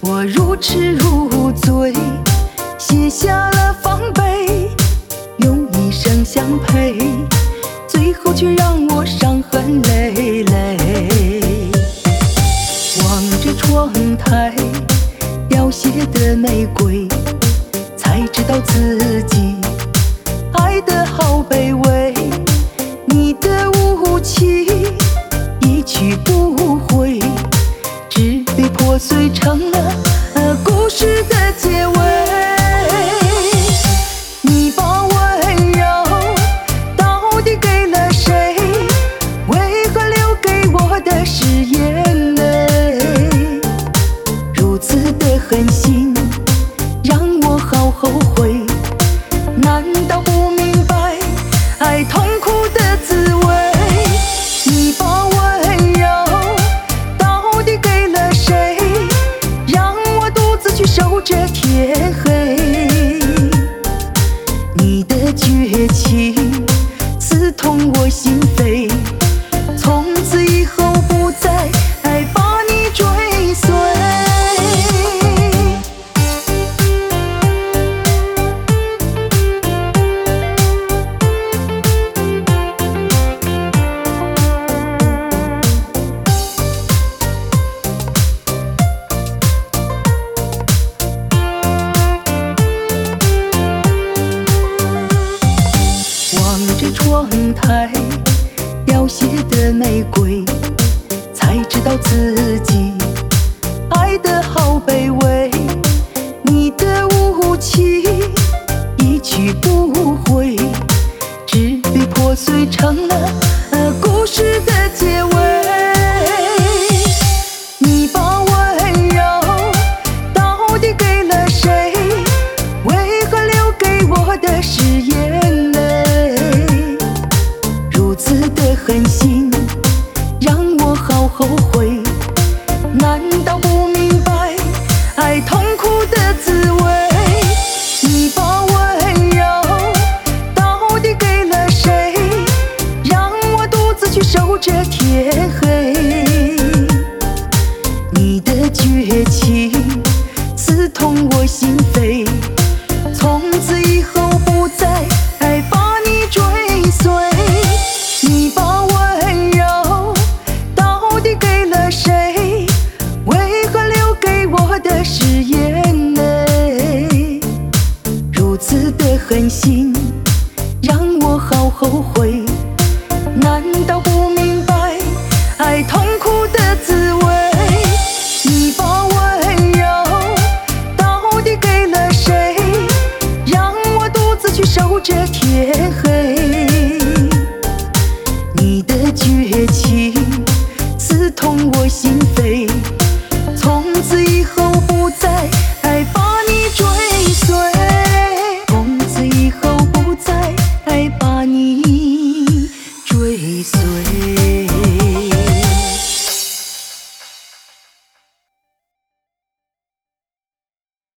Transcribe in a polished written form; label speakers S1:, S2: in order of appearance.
S1: 我如痴如醉，卸下了防备，用一生相陪，最后却让我伤痕累累。望着窗台凋谢的玫瑰，才知道自己爱得好卑微。你的无情一去不回，只被破碎成了故事的结尾。你把温柔到底给了谁？为何留给我的是眼泪？如此的狠心让我好后悔，难道不明白爱痛苦的滋味？你把温柔到底给了谁？让我独自去守着天黑。你的绝情刺痛我心扉，从此以后不再把你追随。望着窗台凋谢的玫瑰，才知道自己爱得好卑微。你的无情一去不回，只被破碎成了故事的结尾。你把温柔到底给了谁？为何留给我的是眼泪？如此的狠心让我好后悔，难道不明白爱痛苦的滋味？你把温柔到底给了谁？让我独自去守着天黑。你的绝情刺痛我心扉，从此以后不再